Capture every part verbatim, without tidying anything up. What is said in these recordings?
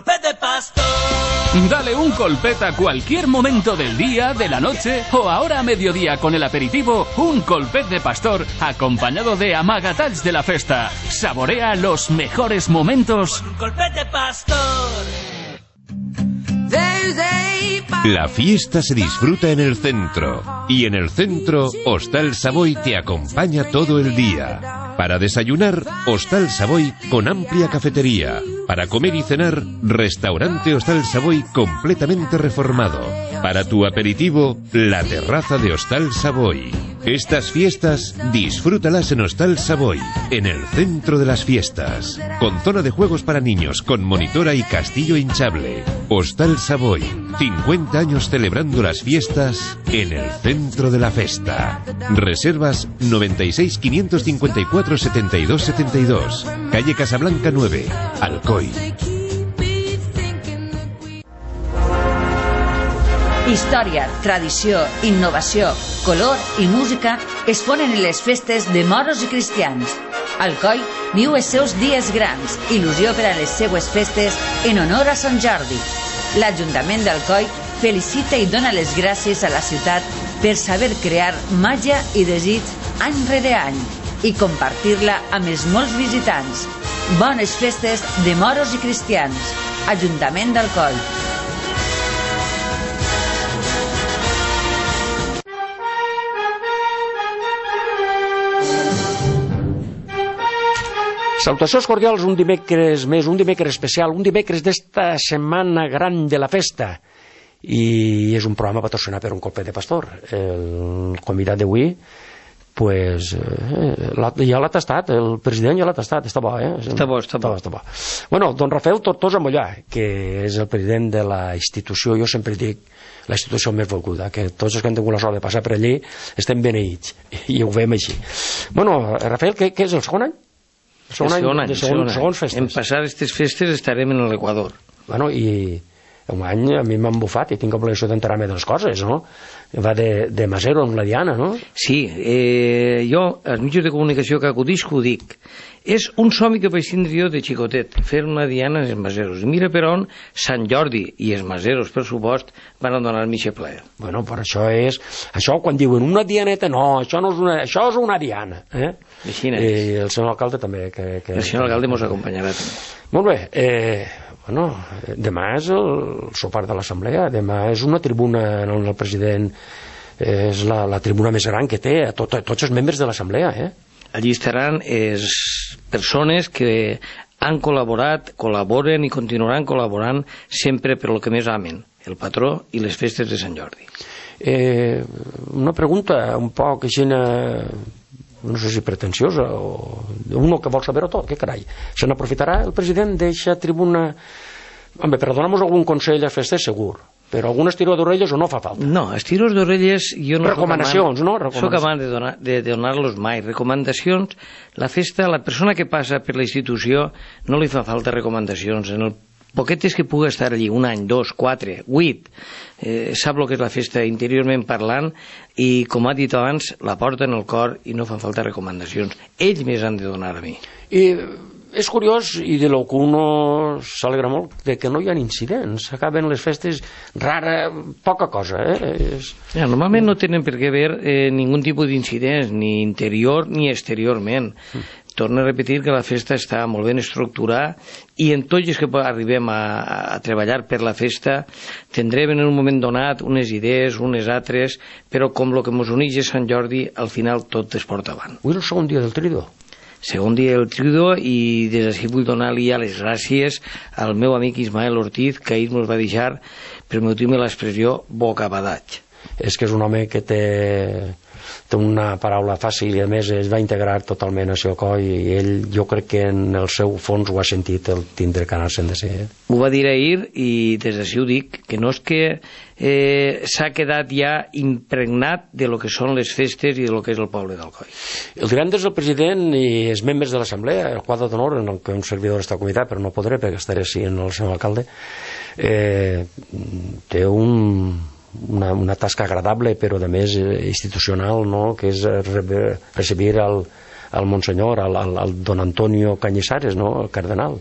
colpet de pastor. Dale un colpet a cualquier momento del día, de la noche o ahora a mediodía con el aperitivo, un colpet de pastor acompañado de amagatalls de la festa. Saborea los mejores momentos. Un colpet de pastor. La fiesta se disfruta en el centro y en el centro Hostal Savoy te acompaña todo el día. Para desayunar, Hostal Savoy con amplia cafetería. Para comer y cenar, restaurante Hostal Savoy completamente reformado. Para tu aperitivo, la terraza de Hostal Savoy. Estas fiestas, disfrútalas en Hostal Savoy, en el centro de las fiestas. Con zona de juegos para niños, con monitora y castillo hinchable. Hostal Savoy, cincuenta años celebrando las fiestas en el centro de la festa. Reservas noventa y seis, quinientos cincuenta y cuatro, setenta y dos setenta y dos. Calle Casablanca nueve, Alcoy. Història, tradició, innovació, color i música es fonen en les festes de moros i cristians. Alcoi viu els seus dies grans, il·lusió per a les seues festes en honor a Sant Jordi. L'Ajuntament d'Alcoi felicita i dona les gràcies a la ciutat per saber crear màgia i desig any rere any i compartir-la amb els molts visitants. Bones festes de moros i cristians. Ajuntament d'Alcoi. Salutacions cordials, un dimecres més, un dimecres especial, un dimecres d'esta setmana gran de la festa. I és un programa patrocinat per un colpet de pastor. El convidat d'avui, pues, eh, ja l'ha tastat, el president ja l'ha tastat, està bo, eh? Està bo, està bo. Està bo. Bueno, don Rafael Tortosa Mollà, que és el president de la institució, jo sempre dic, la institució més volguda, que tots els que han tingut la sort de passar per allí estem beneïts, i ho veiem així. Bueno, Rafael, què, què és el segon any? El segon any, de segon, segons festes. En passar aquestes festes estarem en l'Equador. Bueno, i un any a mi m'han bufat i tinc obligació d'enterar-me de les coses, no? Va de, de Masero amb la Diana, no? Sí, eh, jo, als mitjans de comunicació que acudisc, ho dic. És un somni que vaig tindre jo de xicotet, fer una Diana en els Maseros. I mira per on Sant Jordi i els Maseros, per supost, van a donar-me aquest plaer. Bueno, però això és... Això, quan diuen una dianeta, no, això no és una, això és una diana. Eh? Així I el senyor alcalde també. Que, que, el senyor alcalde mos acompanyarà també. Molt bé, eh, bueno, demà és el sopar de l'assemblea, demà és una tribuna on el president és la, la tribuna més gran que té a, tot, a tots els membres de l'assemblea, eh? Allí estaran les persones que han col·laborat, col·laboren i continuaran col·laborant sempre per lo que més amen, el patró i les festes de Sant Jordi. Eh, una pregunta un poc així, no sé si pretensiosa o uno que vol saber-ho tot, què carai, se n'aprofitarà el president d'eixa tribuna? Home, per donar-nos algun consell a festes segur, però algun estiró d'orelles o no fa falta? No, estiros d'orelles jo no... Recomanacions, soc no? Recomanacions. Soc amant de donar, de donar-los mai. Recomanacions, la festa, la persona que passa per la institució no li fa falta recomanacions. En el poquetes que pugui estar allí, un any, dos, quatre, vuit, eh, sap el que és la festa interiorment parlant i, com ha dit abans, la porta en el cor i no fan falta recomanacions. Ells més han de donar a mi. I és curiós, i de lo que uno s'alegra molt, de que no hi ha incidents, s'acaben les festes rara, poca cosa, eh? És... Ja, normalment no tenen per què haver eh, ningú tipus d'incidents, ni interior ni exteriorment. Mm. Torno a repetir que la festa està molt ben estructurada i en tots els que arribem a, a treballar per la festa tindrem en un moment donat unes idees, unes altres, però com el que ens uneix a Sant Jordi, al final tot es porta avant. Avui és el segon dia del Tridor. Segon dia del Tridor, i des d'ací vull donar-li ja les gràcies al meu amic Ismael Ortiz, que ahir ens va deixar, permetiu-me l'expressió, bocabadatge. És que és un home que té, té una paraula fàcil i a més es va integrar totalment a Xocoi i ell, jo crec que en el seu fons ho ha sentit el tindre que anar-se'n de ser. Ho va dir ahir i des d'ací ho dic, que no és que eh, s'ha quedat ja impregnat de lo que són les festes i de lo que és el poble d'Alcoi. El divendres el president i els membres de l'assemblea, el quadre d'honor en el que un servidor està convidat, però no podré perquè estaré així en el senyor alcalde, eh, té un... Una, una tasca agradable però de més institucional, no? Que és recibir al, al Monsenyor, al, al, al don Antonio Cañizares, no? El cardenal.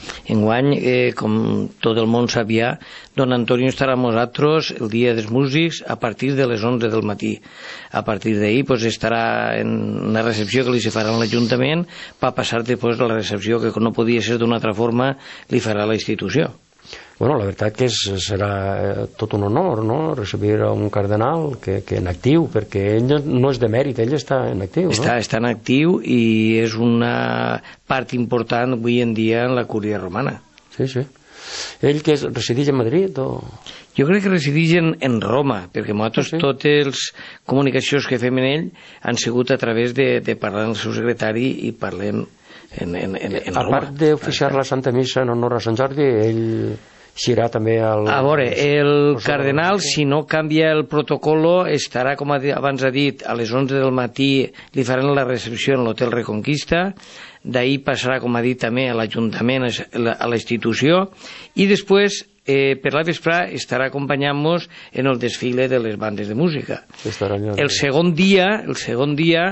Enguany, eh, com tot el món sap ja, don Antonio estarà amb nosaltres el dia dels músics a partir de les onze del matí. A partir d'ahir pues, estarà en la recepció que li se farà a l'Ajuntament per passar després la recepció que no podia ser d'una altra forma li farà la institució. Bueno, la veritat que és, serà tot un honor, no?, recibir un cardenal que, que en actiu, perquè ell no és de mèrit, ell està en actiu, no? Està, està en actiu i és una part important avui en dia en la Cúria Romana. Sí, sí. Ell que és, resideix a Madrid o...? Jo crec que resideix en, en Roma, perquè nosaltres sí, sí. totes les comunicacions que fem en ell han sigut a través de, de parlar amb el seu secretari i parlem en, en, en, en a Roma. A part d'oficiar la Santa Missa en honor a Sant Jordi, ell serà també al... A veure, el cardenal, si no canvia el protocolo, estarà, com abans ha dit, a les onze del matí, li faran la recepció en l'Hotel Reconquista, d'ahir passarà, com ha dit també, a l'Ajuntament, a la institució, i després, eh, per la vesprà, estarà acompanyant-nos en el desfile de les bandes de música. El segon dia, el segon dia,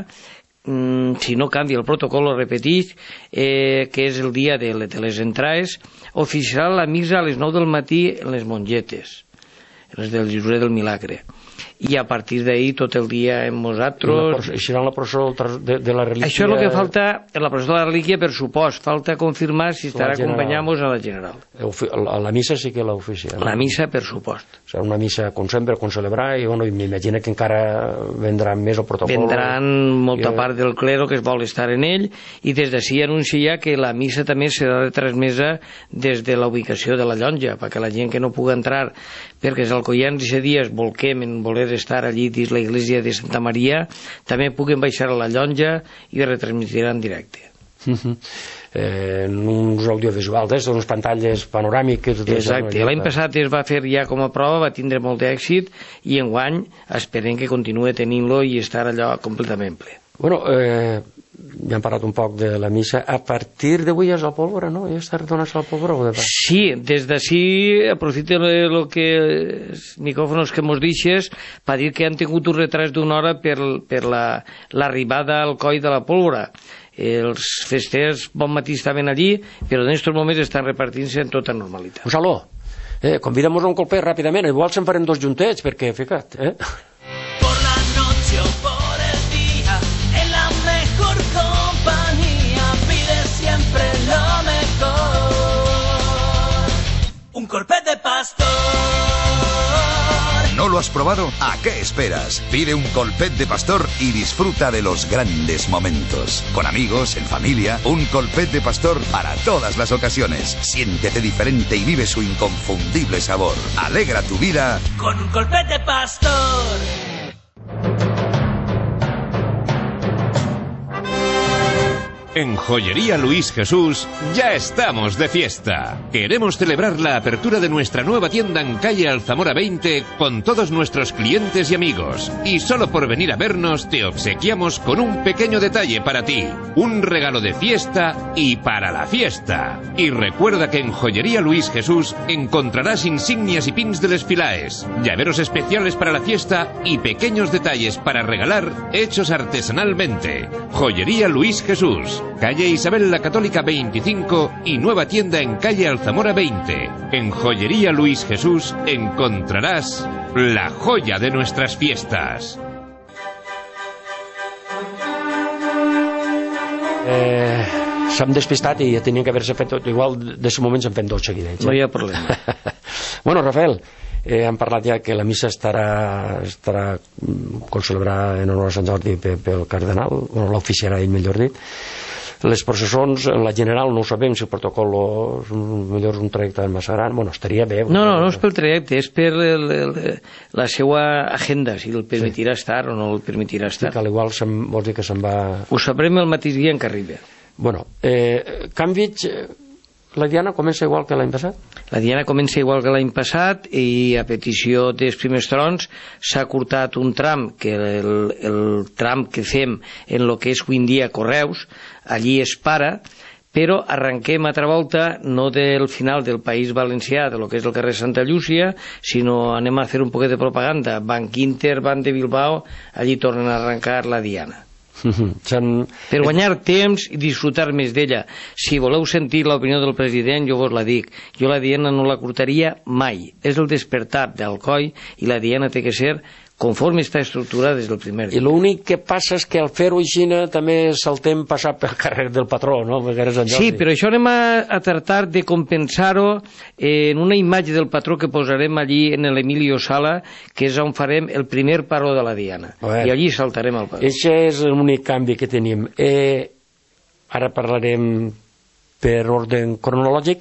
si no canvia el protocol, repeteix, eh, que és el dia de, de les entrades, oficiarà la missa a les nou del matí en les mongetes, les del Josep del Milagre. I a partir d'ahir tot el dia amb nosaltres... Això serà la processó de, de la relíquia... Això és el que falta, en la processó de la relíquia, per supost. Falta confirmar si estarà acompanyant-nos a la general. A la missa sí que l'oficia. La missa, per supost. Serà una missa, com sempre, com celebrar, i bueno, m'imagino que encara vendran més el protocol. Vendran molta part del clero que es vol estar en ell, i des d'ací anuncia que la missa també serà retransmesa des de la ubicació de la llonja, perquè la gent que no pugui entrar perquè els alcoians i dies volquem en voler estar allí dins la iglesia de Santa Maria, també puguen baixar a la llonja i retransmitiran en directe. Uh-huh. eh, en uns audiovisuals, eh, unes pantalles panoràmiques... Exacte, l'any passat es va fer ja com a prova, va tindre molt d'èxit, i enguany esperem que continuï tenint-lo i estar allò completament ple. Bueno, eh, ja hem parlat un poc de la missa. A partir d'avui és la pólvora, no? Ja està retornant a la pólvora o de pas? Sí, des d'ací aprofito el que els micròfons que mos deixes per dir que han tingut un retras d'una hora per, per l'arribada al coll de la pólvora. Els festers bon matí estaven allí, però en aquests moments estan repartint-se en tota normalitat. Gonzalo, eh, convidem-nos a un colpet ràpidament, igual se'n farem dos juntets, perquè, fica't, eh? Por la noche o por el día, en la mejor compañía, pide siempre lo mejor. Un colpet de pastor. ¿No lo has probado? ¿A qué esperas? Pide un colpet de pastor y disfruta de los grandes momentos. Con amigos, en familia, un colpet de pastor para todas las ocasiones. Siéntete diferente y vive su inconfundible sabor. Alegra tu vida con un colpet de pastor. En Joyería Luis Jesús ya estamos de fiesta. Queremos celebrar la apertura de nuestra nueva tienda en calle Alzamora veinte con todos nuestros clientes y amigos. Y solo por venir a vernos te obsequiamos con un pequeño detalle para ti. Un regalo de fiesta y para la fiesta. Y recuerda que en Joyería Luis Jesús encontrarás insignias y pins de Esfilaes, llaveros especiales para la fiesta y pequeños detalles para regalar hechos artesanalmente. Joyería Luis Jesús. Calle Isabel la Católica veinticinco y nueva tienda en calle Alzamora veinte. En Joyería Luis Jesús encontrarás la joya de nuestras fiestas. Eh, S'han despistat i ja tenien que haver-se fet tot. Igual de aquest moment s'han fet dos seguidets. No hi ha problema. Bueno, Rafael, eh, hem parlat ja que la missa estarà, estarà concelebrada en honor a Sant Jordi pel cardenal, bueno, l'oficiarà ell, millor dit. Les processons, en la general no ho sabem si el protocol és millor un trajecte massa gran, bueno, estaria bé. No, no, no és pel trajecte, és per el, el, la seva agenda, si el permetirà sí. estar o no el permetirà estar. Sí, que igual vols dir que se'n va... Ho sabrem el mateix dia en què arriba. Bueno, eh, canvis, la Diana comença igual que l'any passat? La Diana comença igual que l'any passat i a petició dels primers trons s'ha curtat un tram, que el, el tram que fem en el que és avui en dia Correus, allí es para, però arrenquem altra volta no del final del País Valencià, de lo que és el carrer Santa Llúcia, sinó anem a fer un poquet de propaganda. Banc Inter, Banc de Bilbao, allí tornen a arrencar la Diana. per guanyar temps i disfrutar més d'ella. Si voleu sentir l'opinió del president, jo vos la dic. Jo la diana no la curtaria mai. És el despertar d'Alcoi i la diana té que ser conforme està estructurada des del primer dia. I l'únic que passa és que al fer-ho així també saltem passar pel carrer del patró, no? Sí, però això anem a, a tractar de compensar-ho en una imatge del patró que posarem allí en l'Emilio Sala, que és on farem el primer paró de la diana. I allí saltarem el patró. Això és l'únic canvi que tenim. Eh, ara parlarem per ordre cronològic.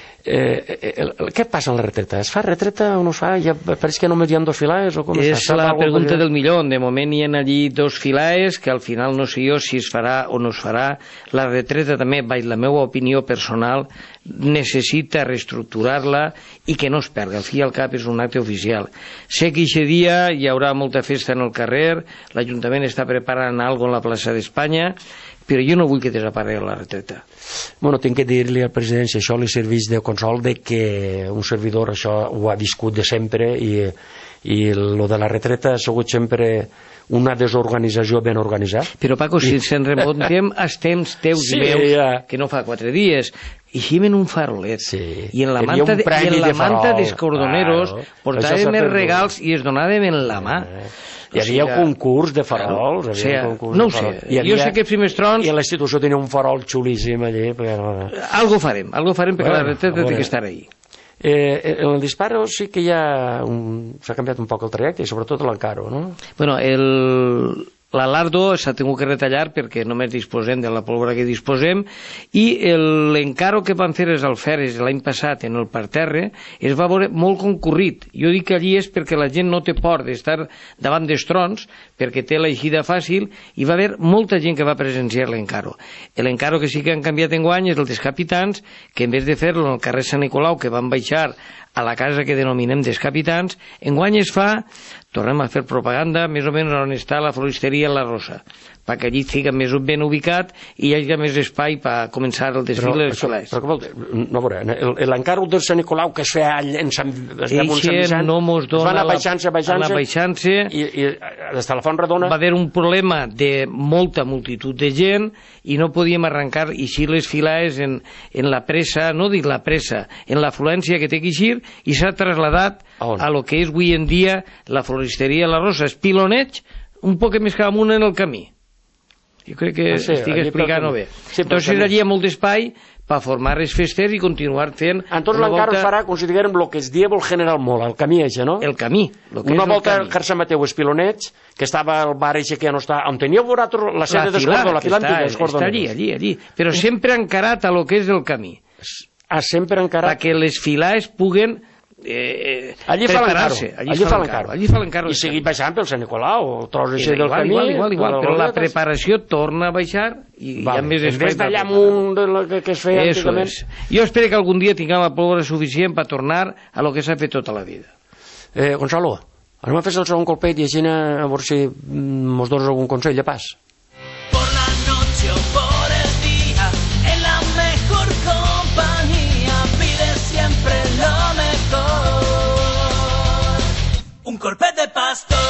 Eh, el, el, què passa en la retreta? Es fa retreta o no es fa? Ja pareix que només hi ha dos filaes? O com és la pregunta del milió. De moment hi ha allí dos filaes que al final no sé jo si es farà o no es farà. La retreta també, vaig la meva opinió personal, necessita reestructurar-la i que no es perga. Al fi i al cap és un acte oficial. Sé que aquest dia hi haurà molta festa en el carrer, l'Ajuntament està preparant alguna cosa en la plaça d'Espanya, però jo no vull que desaparegui la retreta. Bueno, tinc que dir-li al president si això li serveix de consol de que un servidor això ho ha viscut de sempre i, i lo de la retreta ha sigut sempre una desorganització ben organitzada. Però Paco, si ens en remontem als temps teus sí, i meus, ja. que no fa quatre dies, eixim en un farolet, sí. i en la manta, de, i en la de manta dels cordoneros claro. portàvem els regals i es donàvem en la mà. Eh. Hi havia o sigui, concurs de farols. Claro, o sigui, concurs no ho sé. Havia, jo sé que els primers trons... I l'institució tenia un farol xulíssim allí. Però... Algo farem, algo farem perquè bueno, la retreta té que estar ahí. Eh, en el disparo sí que ja un... s'ha canviat un poc el trajecte i sobretot l'encaro, no? Bueno, el... l'Alardo s'ha tingut que retallar perquè només disposem de la pólvora que disposem i l'encaro que van fer els alferes l'any passat en el parterre es va veure molt concurrit. Jo dic que allí és perquè la gent no té por d'estar davant dels trons perquè té l'eixida fàcil i va haver molta gent que va presenciar l'encaro. L'encaro que sí que han canviat enguany és el dels capitans, que en vez de fer-lo en el carrer Sant Nicolau, que van baixar a la casa que denominem dels capitans, enguany es fa, tornem a fer propaganda, més o menys on està la floristeria La Rosa, perquè allí estigui més ben ubicat i hi hagi més espai per començar el desfile dels solars. Però, però, no, veure, l'encàrrec del Sant Nicolau que es feia en Sant, en Sant Vicent, no mos dona van abaixant-se, abaixant-se, i, i des de la Font Redona... Va haver un problema de molta multitud de gent i no podíem arrencar eixir les filaes en, en la pressa, no dic la pressa, en l'afluència que té que eixir, i s'ha trasladat a, a lo que és avui en dia la floristeria La Rosa, és piloneig un poc més cap amunt en el camí. Jo crec que ah, sí, estic explicant-ho bé. Sí, entonces camí. Allí hi ha molt d'espai per formar els festers i continuar fent... Entonces l'encara volta... farà, considerem, el que es diu el General Mola, el camí eixe, no? El camí. Lo que una és volta el Carça Mateu Espilonets, que estava al bar eixe que ja no està... On teníeu vosaltres la sèrie d'Escordó, la fila antiga d'Escordó. Està allí, allí, allí. Però sempre encarat a lo que és el camí. Ah, sempre encarat... Perquè les filaes puguen... Eh, allí fa l'encaro, allí, allí fa l'encaro, allí fa l'encaro i seguir baixant pel Sant Nicolau o tros així del camí, igual, igual, igual, però la preparació torna a baixar i vale. Hi ha més espai d'allà amunt de la que, que es feia eso antigament es. Jo espero que algun dia tinguem la pólvora suficient per tornar a lo que s'ha fet tota la vida. eh, Gonzalo, anem a fer el segon colpet i així a veure si mos dones algun consell de pas. Por la noche o por el día en la mejor compañía pide siempre lo mejor. Un colpet de pastor.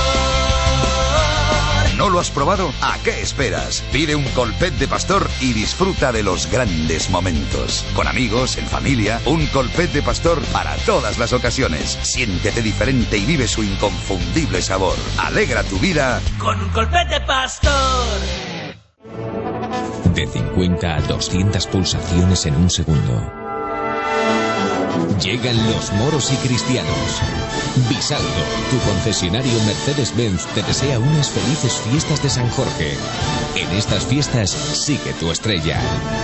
¿No lo has probado? ¿A qué esperas? Pide un colpet de pastor y disfruta de los grandes momentos. Con amigos, en familia, un colpet de pastor para todas las ocasiones. Siéntete diferente y vive su inconfundible sabor. Alegra tu vida con un colpet de pastor. De cincuenta a doscientas pulsaciones en un segundo. Llegan los moros y cristianos. Bisalto, tu concesionario Mercedes-Benz, te desea unas felices fiestas de San Jorge. En estas fiestas, sigue tu estrella.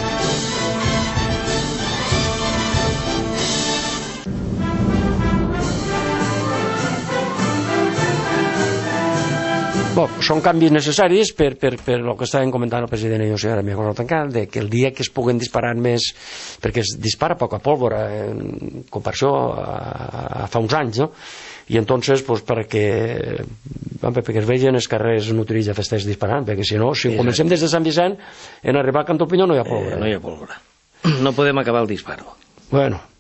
Bon, són canvis necessaris per, per, per el que estàvem comentant el president i jo, senyora Miguel Tancat, de que el dia que es puguen disparar més, perquè es dispara poca pólvora en comparació a, a fa uns anys, no? I entonces, pues, perquè, perquè es vegin els carrers nutrits de festers disparant, perquè si no, si sí, comencem des de Sant Vicent, en arribar a Cantopinyó no hi ha pólvora. Eh, no hi ha pólvora. No podem acabar el disparo. Bueno,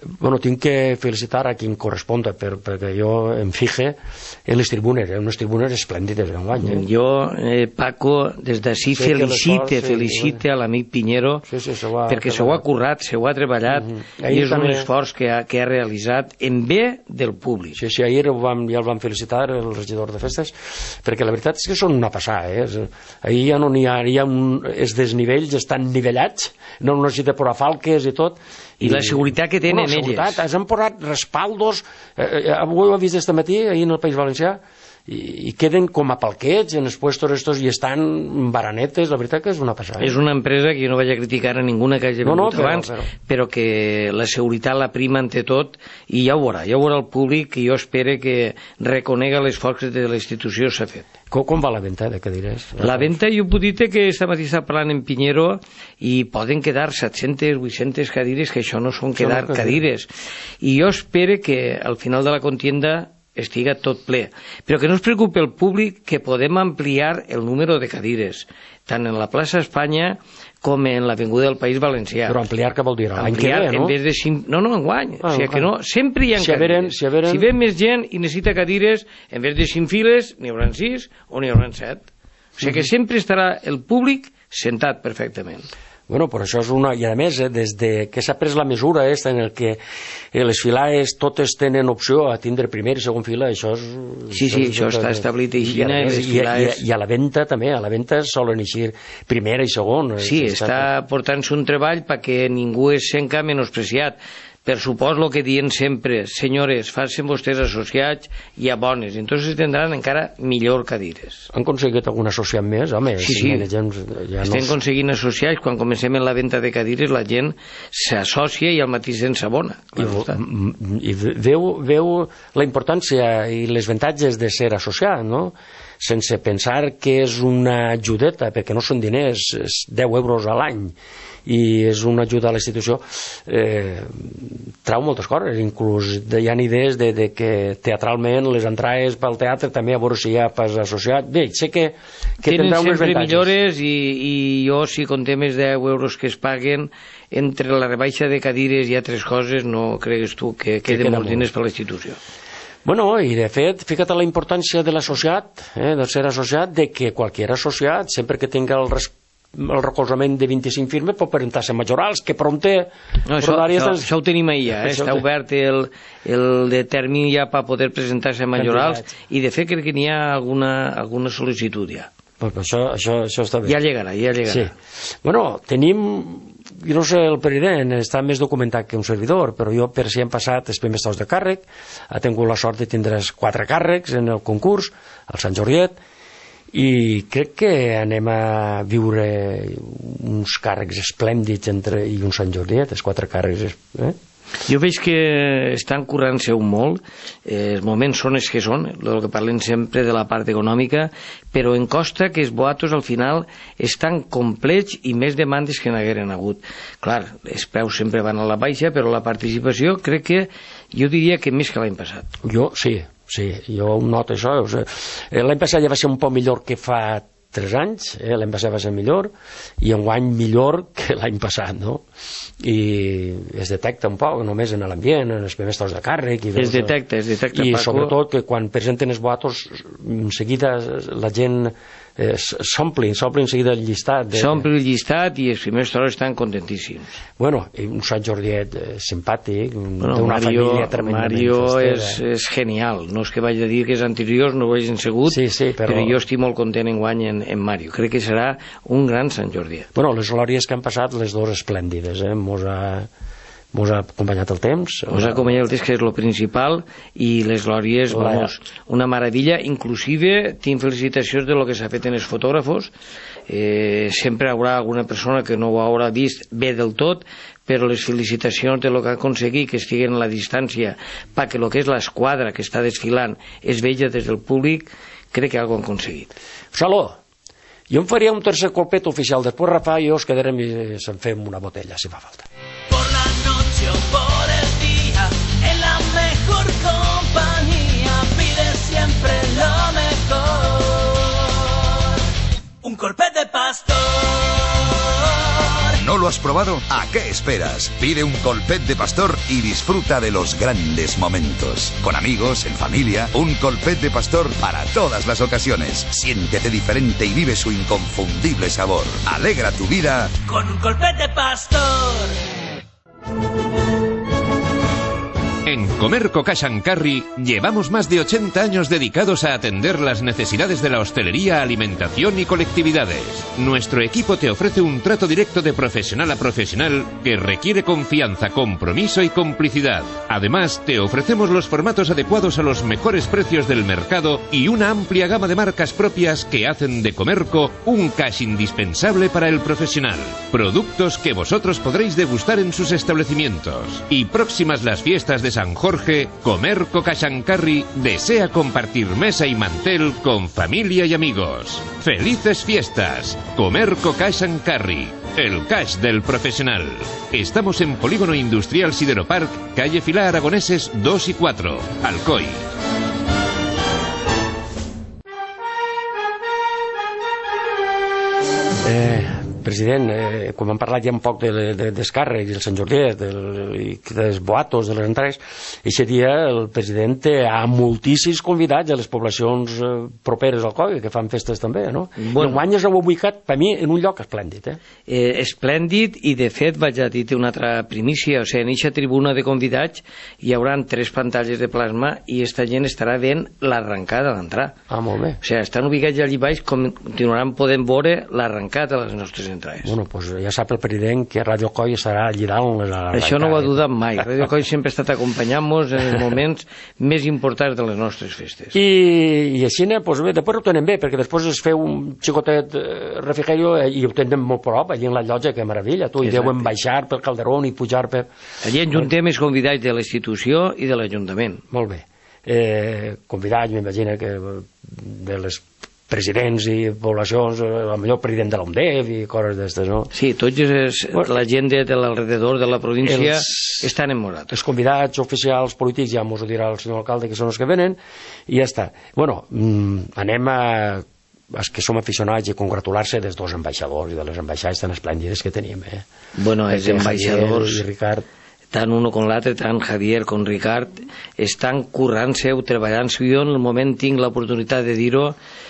Bueno, tinc que felicitar a qui em corresponda, per, perquè jo em fije en les tribunes, en unes tribunes esplèndides enguany. Eh? Jo, eh, Paco, des d'ací Sé que felicite, l'esforç, sí, felicite a l'amic Piñero, Sí, sí, se ho ha perquè se ho ha treballat. currat, se ho ha treballat, Mhm. i Ahir és un també- esforç que ha, que ha realitzat en bé del públic. Sí, sí, ahir ho vam, ja el vam felicitar, el regidor de festes, perquè la veritat és que són una passada. Eh? És- Ahir ja no n'hi ha, hi ha un, els desnivells estan nivellats, no necessita posar falques i tot. I la seguretat que tenen bueno, seguretat, elles. ens han posat respaldos, eh, eh, avui ho he vist este matí, ahir en el País Valencià, i, i queden com a palquets en els puestos estos i estan baranetes, la veritat que és una passada. És una empresa que jo no vaig a criticar a ninguna que hagi No, no, vingut però- abans, però- però que la seguretat la prima ante tot, i ja ho veurà, ja ho veurà el públic, i jo espero que reconega l'esforç de la institució s'ha fet. Com, com va la venda de cadires? La venda, jo puc dir que esta matí està parlant en Piñero i poden quedar set-centes, vuit-centes cadires, que això no són quedar no cadires. I jo espero que al final de la contienda estiga tot ple. Però que no es preocupi el públic, que podem ampliar el número de cadires, tant en la plaça Espanya com en l'Avinguda del País Valencià. Però ampliar què vol dir? L'any que Ampliar ve, no? en vez de cinc... No, no, enguany. Ah, o sigui que enguany. no, sempre hi ha Si haveren- cadires. si haveren- Si ve més gent i necessita cadires, en vez de cinc files, n'hi haurà sis o n'hi haurà set. O sigui que sempre estarà el públic sentat perfectament. Bueno, però això és una... I a més, eh, des de que s'ha pres la mesura esta en el que eh, les filades totes tenen opció a tindre primer i segon fila, això és... Sí, sí, això és- està establit així, I, a i més, les i, i, filades- i a la venda també, a la venda solen eixir primera i segon. Sí, eh, està portant-se un treball perquè ningú es senta menospreciat. Per supòs el que diuen sempre, senyores, facin vostès associats i a bones, entonces tindran encara millor cadires. Han aconseguit algun associat més? Home, Sí, si sí, manegem, ja estem no... aconseguint associats. Quan comencem en la venda de cadires la gent s'associa i al matí se'n s'abona. I, i veu, veu la importància i les avantatges de ser associat, no? Sense pensar que és una ajudeta, perquè no són diners, és deu euros a l'any, i és una ajuda a la institució, eh, trau moltes coses, inclús hi ha idees de, de que teatralment les entrades pel teatre també a veure si hi ha pas associat. Bé, sé que, que Tenen tindrà unes sempre avantatges. millores i, i jo, si contem els deu euros que es paguen entre la rebaixa de cadires i altres coses, no cregues tu que queden queda molts molt. diners per a la institució. Bueno, i de fet, fica't la importància de l'associat, eh, de ser associat, de que qualsevol associat, sempre que tinga el, res, el recolzament de vint-i-cinc firmes, pot presentar-se a majorals, que prompte... No, això, això, això ho tenim ahir ja, eh? Això Està ho té- obert el, el de termini ja per poder presentar-se a majorals, Candidats. i de fet crec que n'hi ha alguna, alguna sol·licitud ja. Pues això, això, això està bé. Ja llegarà, ja llegarà. Sí. Bueno, tenim, jo no sé, el president està més documentat que un servidor, però jo per si hem passat els primers taus de càrrec, ha tingut la sort de tindre quatre càrrecs en el concurs, al Sant Jordiet, i crec que anem a viure uns càrrecs esplèndids entre, i un Sant Jordiet, els quatre càrrecs, eh? Jo veig que estan currant-se un molt, eh, els moments són els que són, el que parlem sempre de la part econòmica, però em costa que els boatos al final estan complets i més demandes que n'hagueren hagut. Clar, els preus sempre van a la baixa, però la participació crec que jo diria que més que l'any passat. Jo, sí, sí, jo noto això. O sigui, l'any passat ja va ser un poc millor que fa tres anys, eh? L'any passat va ser millor, i enguany millor que l'any passat, no? I es detecta un poc, només en l'ambient, en els primers taus de càrrec. I Es detecta, es detecta, I Paco. sobretot que quan presenten els boatos, en seguida la gent eh, s'omplin, s'omplin en seguida el llistat. De... S'omple el llistat i els primers toros estan contentíssims. Bueno, i un Sant Jordiet eh, simpàtic, Bueno, d'una Mario, família tremendament Mario festera. és, és genial. No és que vaig a dir que és anteriors, no ho hagin segut, Sí, sí, però- però jo estic molt content enguany en, en Mario. Crec que serà un gran Sant Jordi. Bueno, les glòries que han passat, les dues esplèndides, eh? Mos ha, mos ha acompanyat el temps. Us ha acompanyat el temps, que és el principal, i les glòries, La- vamos, una meravella. Inclusive tinc felicitacions de lo que s'ha fet en els fotògrafos. Eh, sempre hi haurà alguna persona que no ho haurà vist bé del tot, però les felicitacions de lo que ha aconseguit, que estiguen a la distància, perquè el que és l'esquadra que està desfilant es veia des del públic, crec que algo han aconseguit. Saló, jo em faria un tercer colpet oficial, després Rafa i jo es quedarem i se'n fem una botella, si fa falta. Por la noche o por el día, en la mejor compañía, pide siempre lo mejor. Un golpe de pastor. No lo lo has probado? ¿A qué esperas? Pide un Colpet de Pastor y disfruta de los grandes momentos. Con amigos, en familia, un Colpet de Pastor para todas las ocasiones. Siéntete diferente y vive su inconfundible sabor. Alegra tu vida con un Colpet de Pastor. En Comerco Cash and Carry llevamos más de ochenta años dedicados a atender las necesidades de la hostelería, alimentación y colectividades. Nuestro equipo te ofrece un trato directo de profesional a profesional que requiere confianza, compromiso y complicidad. Además, te ofrecemos los formatos adecuados a los mejores precios del mercado y una amplia gama de marcas propias que hacen de Comerco un cash indispensable para el profesional. Productos que vosotros podréis degustar en sus establecimientos. Y próximas las fiestas de San Jorge, Comerco Cash and Carry desea compartir mesa y mantel con familia y amigos. ¡Felices fiestas! Comerco Cash and Carry, el cash del profesional. Estamos en Polígono Industrial Sideropark, calle Filá Aragoneses dos y cuatro, Alcoy. Eh, president, eh, com hem parlat ja un poc de, de, d'Escàrrec i el Sant Jordi, del, i dels boatos, de les entrades, aquest dia el president té a moltíssims convidats a les poblacions eh, properes al Coi, que fan festes també, no? Bueno, I enguany es heu ubicat, per mi, en un lloc esplèndid, eh? eh esplèndid, i de fet vaig a dir una altra primícia, o sigui, en aquesta tribuna de convidats hi haurà tres pantalles de plasma i esta gent estarà veient l'arrencada d'entrar. Ah, molt bé. O sigui, estan ubicats allà baix, com continuaran podent veure l'arrencada de les nostres entrades. Bueno, pues ja sap el president que Radio Coi estarà allà dalt. Això no ho ha dudat mai. Radio Coi sempre ha estat acompanyant-nos en els moments més importants de les nostres festes. I, i així, pues bé, després ho tenen bé, perquè després es feu un xicotet eh, refrigerio i ho tenen molt prop, allà en la llotja, que meravella. Tu, i deuen baixar pel Calderón i pujar per... Allí enjuntem els convidats de la institució i de l'Ajuntament. Molt bé. Eh, convidats, m'imagino que de les presidents i poblacions, el millor president de l'OMDEF i coses d'estes, no? Sí, tots és, la gent de, de l'alrededor de la província els, estan en morat. Els convidats oficials polítics, ja mos ho dirà el senyor alcalde, que són els que venen, i ja està. Bueno, mmm, anem a els que som aficionats i congratular-se dels dos ambaixadors i de les ambaixades tan esplèndides que tenim, eh? Bueno, els ambaixadors... i Ricard... tant uno com l'altre, tant Javier com Ricard, estan currant-se, treballant-se. Jo en el moment tinc l'oportunitat de dir-ho,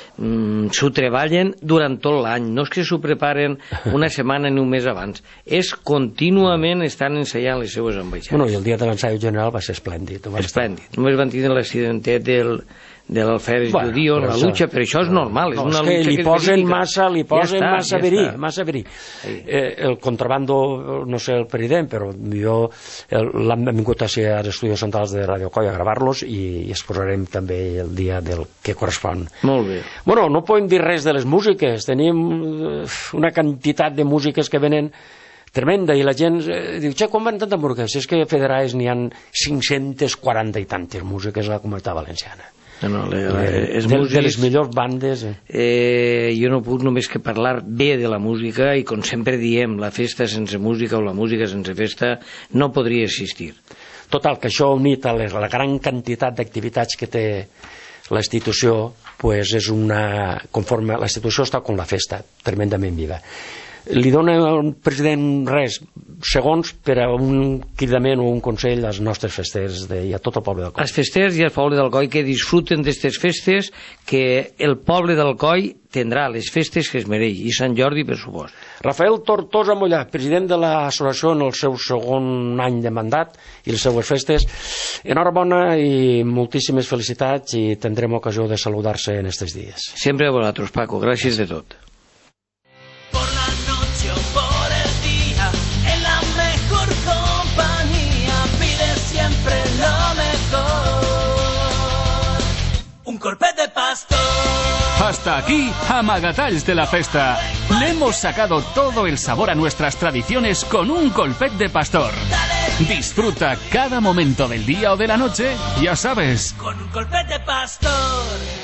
mm, s'ho treballen durant tot l'any, no és que s'ho preparen una setmana ni un mes abans, és contínuament estan ensaiant les seues ambaixades. Bueno, i el dia de l'ensaio general va ser esplèndid. Esplèndid. Només van tenir l'accidentet del de l'Alférez bueno, Judío, la lucha, però això és normal, és no, una és que lucha li que posen massa, li posen ja està, massa ja verí, està. massa verí. Sí. Eh, el contrabando, no sé el president, però jo l'hem vingut a ser als estudis centrals de Radio Coi a gravar-los i, i es posarem també el dia del que correspon. Molt bé. Bueno, no podem dir res de les músiques, tenim una quantitat de músiques que venen tremenda, i la gent eh, diu, xe, quan van tantes músiques? Si és que federals n'hi ha cinc-centes quaranta i tantes músiques a la Comunitat Valenciana. No, no, le, le, és de, de les millors bandes. Eh. Eh, jo no puc només que parlar bé de la música, i com sempre diem, la festa sense música o la música sense festa no podria existir. Total, que això unit a les, la gran quantitat d'activitats que té la institució, pues és una... conforme la institució està com la festa, tremendament viva. Li dona al president res, segons per a un cridament o un consell als nostres festers de, i a tot el poble del Coi. Els festers i el poble del Coi que disfruten d'aquestes festes, que el poble del Coi tindrà les festes que es mereix, i Sant Jordi per supost. Rafael Tortosa Mollà, president de l'associació en el seu segon any de mandat i les seues festes, enhorabona i moltíssimes felicitats, i tindrem ocasió de saludar-se en aquests dies. Sempre a vosaltres, Paco, gràcies de tot. Colpet de Pastor. Hasta aquí, Amagatalls de la Festa. Le hemos sacado todo el sabor a nuestras tradiciones con un Colpet de Pastor. Disfruta cada momento del día o de la noche, ya sabes. Con un Colpet de Pastor.